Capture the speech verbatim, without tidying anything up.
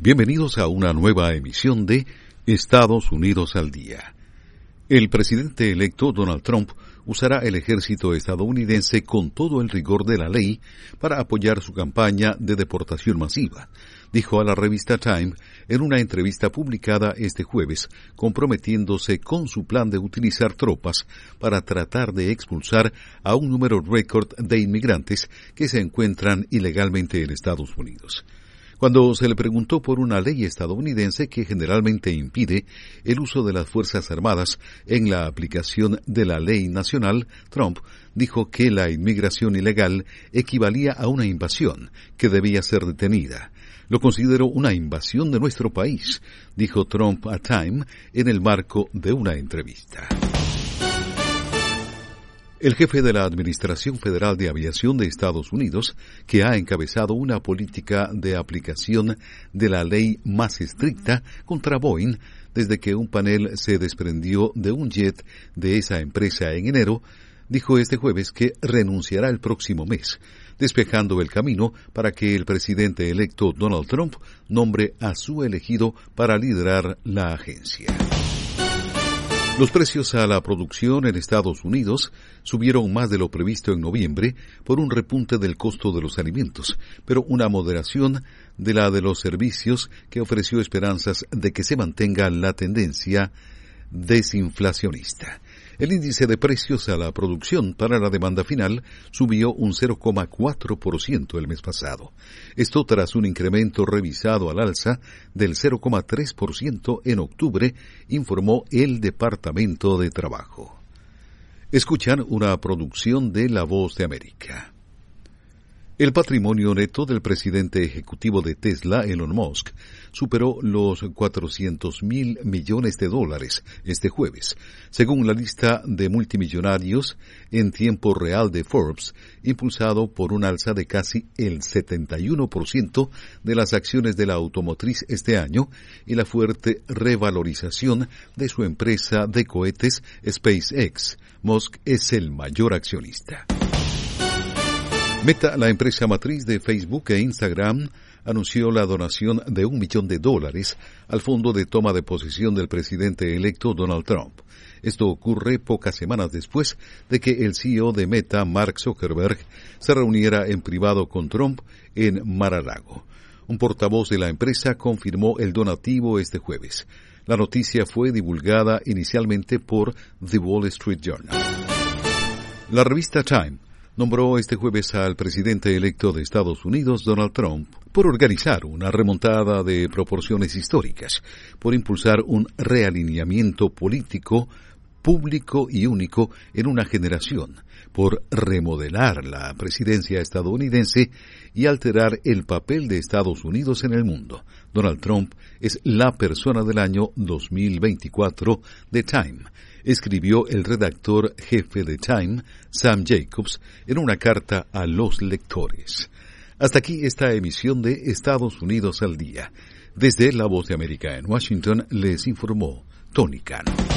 Bienvenidos a una nueva emisión de Estados Unidos al Día. El presidente electo Donald Trump usará el ejército estadounidense con todo el rigor de la ley para apoyar su campaña de deportación masiva, dijo a la revista Time en una entrevista publicada este jueves, comprometiéndose con su plan de utilizar tropas para tratar de expulsar a un número récord de inmigrantes que se encuentran ilegalmente en Estados Unidos. Cuando se le preguntó por una ley estadounidense que generalmente impide el uso de las Fuerzas Armadas en la aplicación de la ley nacional, Trump dijo que la inmigración ilegal equivalía a una invasión que debía ser detenida. Lo considero una invasión de nuestro país, dijo Trump a Time en el marco de una entrevista. El jefe de la Administración Federal de Aviación de Estados Unidos, que ha encabezado una política de aplicación de la ley más estricta contra Boeing desde que un panel se desprendió de un jet de esa empresa en enero, dijo este jueves que renunciará el próximo mes, despejando el camino para que el presidente electo Donald Trump nombre a su elegido para liderar la agencia. Los precios a la producción en Estados Unidos subieron más de lo previsto en noviembre por un repunte del costo de los alimentos, pero una moderación de la de los servicios que ofreció esperanzas de que se mantenga la tendencia desinflacionista. El índice de precios a la producción para la demanda final subió un cero coma cuatro por ciento el mes pasado. Esto tras un incremento revisado al alza del cero coma tres por ciento en octubre, informó el Departamento de Trabajo. Escuchan una producción de La Voz de América. El patrimonio neto del presidente ejecutivo de Tesla, Elon Musk, superó los cuatrocientos mil millones de dólares este jueves, según la lista de multimillonarios en tiempo real de Forbes, impulsado por un alza de casi el setenta y uno por ciento de las acciones de la automotriz este año y la fuerte revalorización de su empresa de cohetes SpaceX. Musk es el mayor accionista. Meta, la empresa matriz de Facebook e Instagram, anunció la donación de un millón de dólares al fondo de toma de posesión del presidente electo Donald Trump. Esto ocurre pocas semanas después de que el C E O de Meta, Mark Zuckerberg, se reuniera en privado con Trump en Mar-a-Lago. Un portavoz de la empresa confirmó el donativo este jueves. La noticia fue divulgada inicialmente por The Wall Street Journal. La revista Time nombró este jueves al presidente electo de Estados Unidos, Donald Trump, por organizar una remontada de proporciones históricas, por impulsar un realineamiento político, público y único en una generación, por remodelar la presidencia estadounidense y alterar el papel de Estados Unidos en el mundo. Donald Trump es la persona del año dos mil veinticuatro de Time, escribió el redactor jefe de Time, Sam Jacobs, en una carta a los lectores. Hasta aquí esta emisión de Estados Unidos al Día. Desde La Voz de América en Washington les informó Tony Cano.